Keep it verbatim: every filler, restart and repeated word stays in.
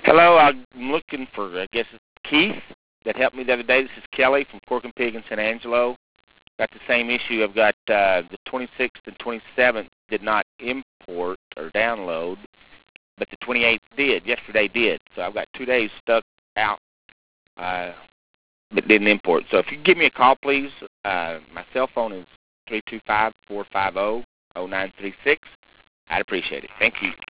Hello, I'm looking for, I guess it's Keith that helped me the other day. This is Kelly from Pork and Pig in San Angelo. Got the same issue. I've got uh, the twenty-sixth and twenty-seventh did not import or download, but the twenty-eighth did. Yesterday did. So I've got two days stuck out, uh, but didn't import. So if you give me a call, please. Uh, my cell phone is three two five, four five zero, zero nine three six. I'd appreciate it. Thank you.